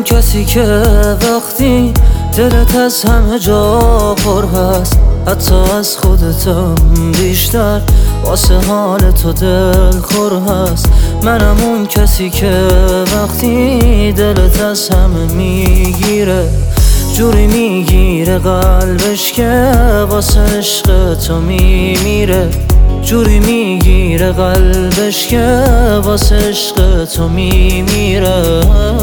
اون کسی که وقتی دلت از همه جا پر هست، حتی از خودتم بیشتر واسه حال تو دل خور هست. منم اون کسی که وقتی دلت از همه میگیره، جوری میگیره قلبش که واسه عشق تو میمیره، جوری میگیره قلبش که واسه عشق تو میمیره.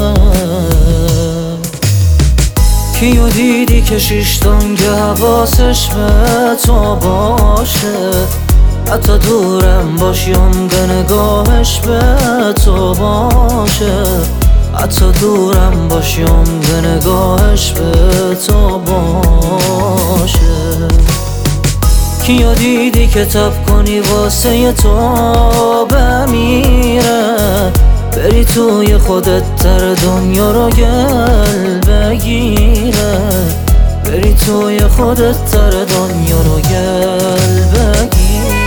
کیو دیدی که شیشتانگه حواسش به تو باشه، حتی دورم باشیم که نگاهش به تو باشه، حتی دورم باشیم که نگاهش به تو باشه. کیو دیدی که تب کنی واسه تو بمیره، بری توی خودت تر دنیا رو گل بگیره، بری توی خودت تر دنیا رو گل بگیره.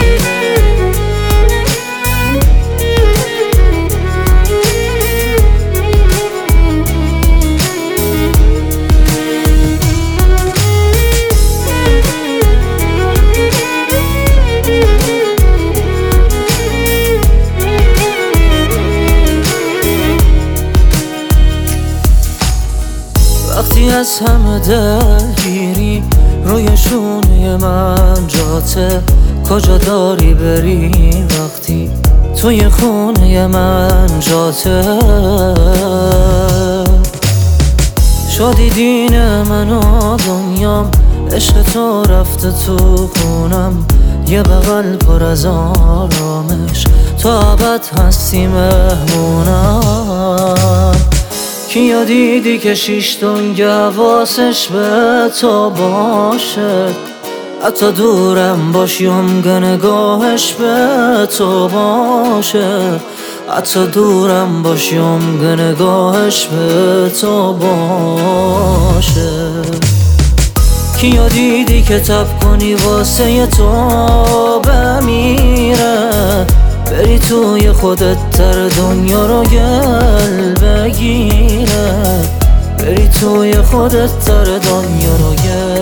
وقتی از همه دلگیری روی شونه من جاته، کجا داری بری وقتی توی خونه من جاته؟ شدی دین من و دنیام، عشق تو رفته تو خونم، یه بغل پر از آرامش، تا ابد هستی مهمونم. کیو دیدی که شیشتانگه حواسش به تو باشه، حتی دورم باشیم که نگاهش به تو باشه، حتی دورم باشیم که نگاهش به تو باشه. کیو دیدی که تب کنی واسه تو بمیره، بری توی خودت تر دنیا رو گل بگیره، بری توی خودت تر دنیا رو گل